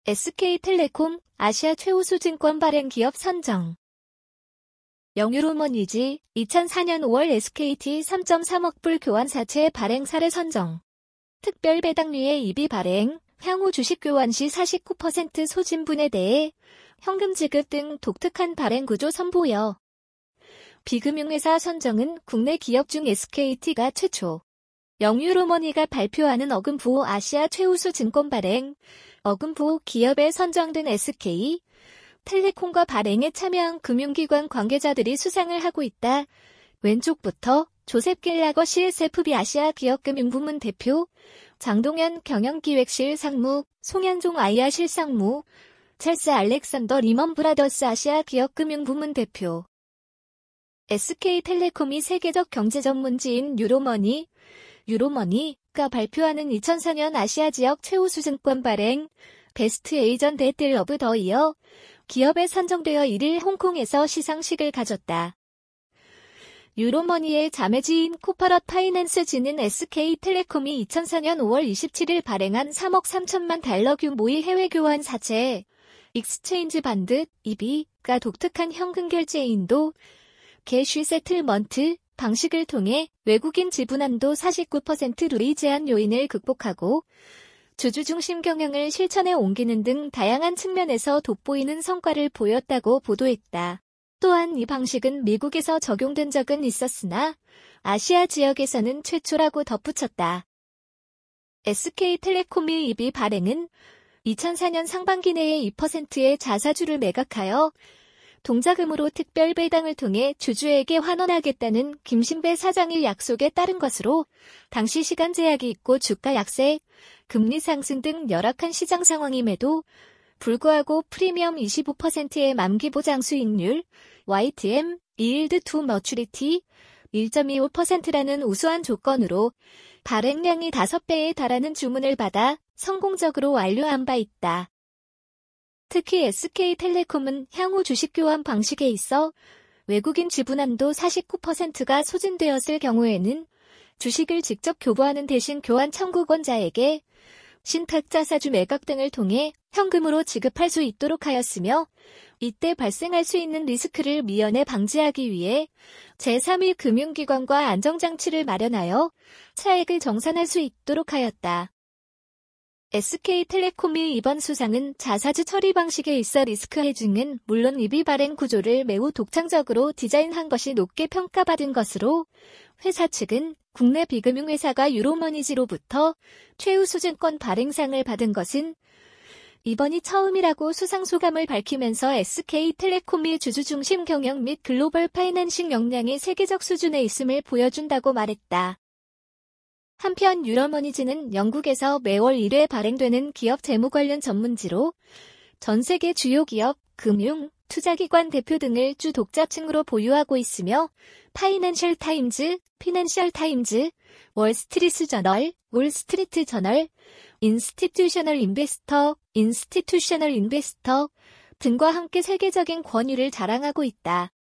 SK텔레콤 아시아 최우수 증권 발행 기업 선정. 영유로머니지 2004년 5월 SKT 3.3억 불 교환사채 발행 사례 선정. 특별 배당류의 EB 발행, 향후 주식 교환 시 49% 소진분에 대해 현금 지급 등 독특한 발행 구조 선보여. 비금융회사 선정은 국내 기업 중 SKT가 최초. 영유로머니가 발표하는 어금부 아시아 최우수 증권 발행, 어금부 기업에 선정된 SK텔레콤과 발행에 참여한 금융기관 관계자들이 수상을 하고 있다. 왼쪽부터 조셉 갤러거 CSFB 아시아 기업금융부문 대표, 장동현 경영기획실 상무, 송현종 IR 실상무, 찰스 알렉산더 리먼 브라더스 아시아 기업금융부문 대표. SK텔레콤이 세계적 경제 전문지인 유로머니가 발표하는 2004년 아시아 지역 최우수 증권 발행, 베스트 에이전트 데틀 오브 더 이어 기업에 선정되어 1일 홍콩에서 시상식을 가졌다. 유로머니의 자매지인 코퍼럿 파이낸스지는 SK텔레콤이 2004년 5월 27일 발행한 3억 3천만 달러 규모의 해외 교환 사채, 익스체인지 반드, EB가 독특한 현금 결제 인도, 캐쉬 세틀먼트 방식을 통해 외국인 지분 한도 49%룰이 제한 요인을 극복하고 주주 중심 경영을 실천에 옮기는 등 다양한 측면에서 돋보이는 성과를 보였다고 보도했다. 또한 이 방식은 미국에서 적용된 적은 있었으나 아시아 지역에서는 최초라고 덧붙였다. SK텔레콤의 EB 발행은 2004년 상반기 내에 2%의 자사주를 매각하여 동자금으로 특별 배당을 통해 주주에게 환원하겠다는 김신배 사장의 약속에 따른 것으로 당시 시간 제약이 있고 주가 약세, 금리 상승 등 열악한 시장 상황임에도 불구하고 프리미엄 25%의 만기 보장 수익률, YTM, Yield to Maturity 1.25%라는 우수한 조건으로 발행량이 5배에 달하는 주문을 받아 성공적으로 완료한 바 있다. 특히 SK텔레콤은 향후 주식 교환 방식에 있어 외국인 지분 한도 49%가 소진되었을 경우에는 주식을 직접 교부하는 대신 교환 청구권자에게 신탁자사주 매각 등을 통해 현금으로 지급할 수 있도록 하였으며 이때 발생할 수 있는 리스크를 미연에 방지하기 위해 제3위 금융기관과 안정장치를 마련하여 차액을 정산할 수 있도록 하였다. SK텔레콤의 이번 수상은 자사주 처리 방식에 있어 리스크 헤징은 물론 EB 발행 구조를 매우 독창적으로 디자인한 것이 높게 평가받은 것으로 회사 측은 국내 비금융회사가 유로머니지로부터 최우수 증권 발행상을 받은 것은 이번이 처음이라고 수상 소감을 밝히면서 SK텔레콤의 주주 중심 경영 및 글로벌 파이낸싱 역량이 세계적 수준에 있음을 보여준다고 말했다. 한편 유로머니지는 영국에서 매월 1회 발행되는 기업 재무 관련 전문지로 전 세계 주요 기업, 금융, 투자기관 대표 등을 주 독자층으로 보유하고 있으며 파이낸셜 타임즈, 피낸셜 타임즈, 월스트리트 저널, 인스티튜셔널 인베스터 등과 함께 세계적인 권위를 자랑하고 있다.